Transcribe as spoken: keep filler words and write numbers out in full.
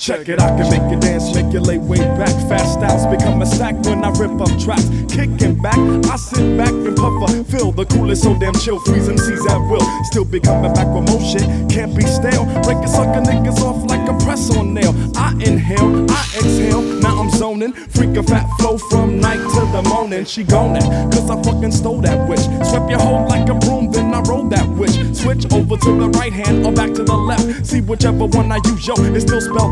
Check it, I can make you dance, make you lay way back. Fast styles become a stack when I rip up tracks. Kicking back, I sit back and puff a feel the coolest, so damn chill. Freeze M Cs at will, still be coming back with more shit. Can't be stale, breaking sucker niggas off like a press on nail. I inhale, I exhale, now I'm zoning. Freak a fat flow from night to the morning. She gone it, cause I fucking stole that witch. Swept your hoe like a broom, then I rolled that witch. Switch over to the right hand or back to the left. See whichever one I use, yo, it's still spelled